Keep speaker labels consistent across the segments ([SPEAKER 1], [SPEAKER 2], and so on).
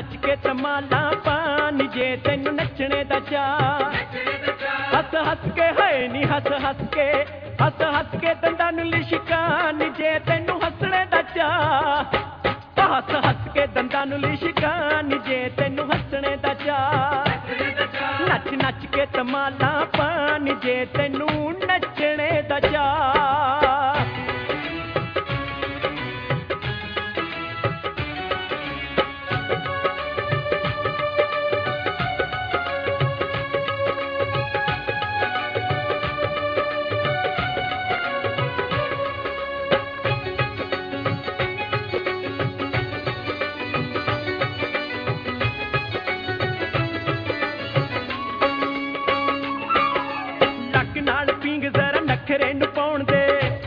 [SPEAKER 1] नच के धमाला पानी जे तेनू नचने दा चाऽ हस हस के है नी हस हस के दंदां नू लिशकान जे तेनू हसने दा चाऽ हस के दंदां नू लिशकान जे तेनू हसने दा चाऽ नच नच के धमाला पानी जे तेनू नचने दा चाऽ नखरे नू पाउण दे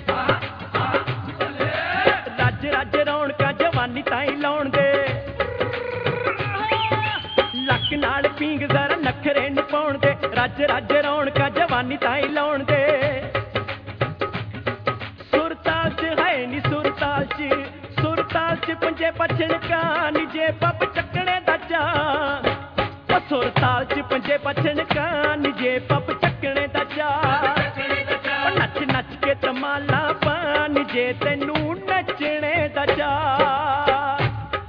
[SPEAKER 1] रज रज रौणकां जवानी ताईं लाउण दे लक नाल पींग जरा नखरे नू पाउण दे रज रज रौणकां जवानी ताईं लाउण दे सुरताल च है नी सुरताल च पंजे पछण कान जे पप चकणे दा चाऽ सुरताल च पंजे पछण कान जे पप चकणे दा चाऽ नच नच के धमाला पानी जे तेनू नचने दा चाऽ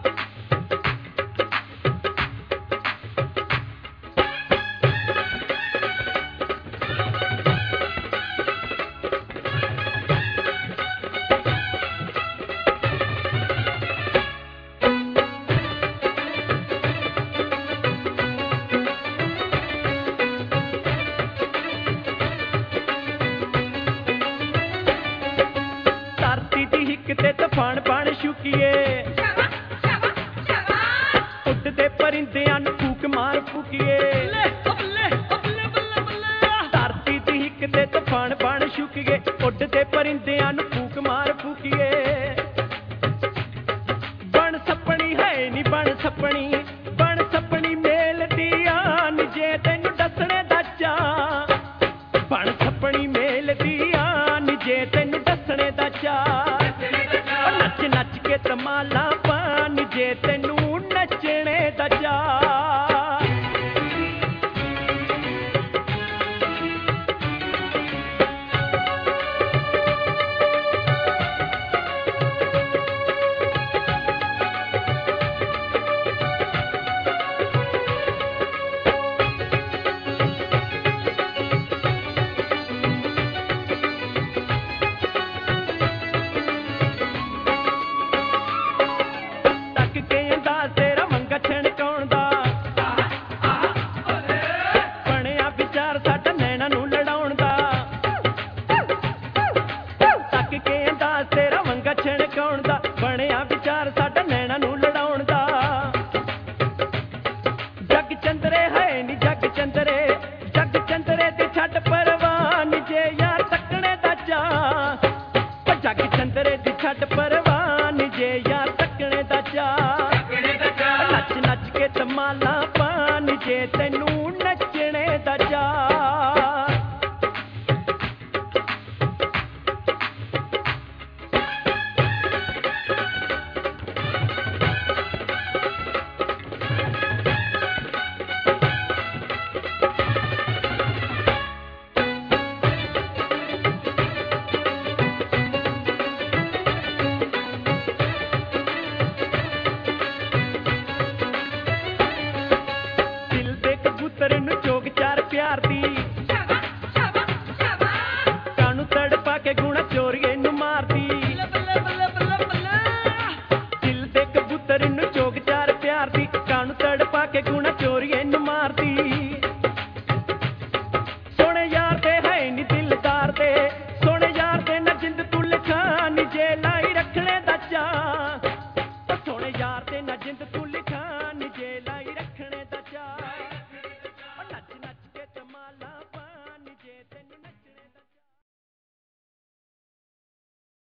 [SPEAKER 1] ते तफान पान शुकिए उड़दे परिंदियां नू फूक मार फूकिए धरती दी हिक ते तफान पान शुकिए उड़दे परिंदियां नू फूक मार फूकिए बन सपनी है नी बन सपनी मेल दी आन जे तेनू दसणे दा चाऽ बन सपनी मेल दी आन जे तेनू दसणे दा चाऽ नच नच के धमाला पानी जे तेनू नचने दा चाऽ ਬਣਿਆ ਵਿਚਾਰ ਸਾਡਾ ਨੈਣਾ ਨੂੰ ਲੜਾਉਣ ਦਾ ਜੱਗ ਚੰਦਰੇ ਹੈ ਨੀ ਜੱਗ ਚੰਦਰੇ ਤੇ ਛੱਡ ਪਰਵਾਨ ਜੇ ਯਾਰ ਤੱਕਣੇ ਦਾ ਚਾਅ ਜੱਗ ਚੰਦਰੇ ਦੀ ਛੱਡ ਪਰਵਾਨ ਜੇ ਯਾਰ ਤੱਕਣੇ ਦਾ ਚਾਅ ਨੱਚ ਨੱਚ ਕੇ ਧਮਾਲਾ ਪਾਨ ਜੇ ਤੈਨੂੰ ਨੱਚਣੇ ਦਾ ਚਾਅ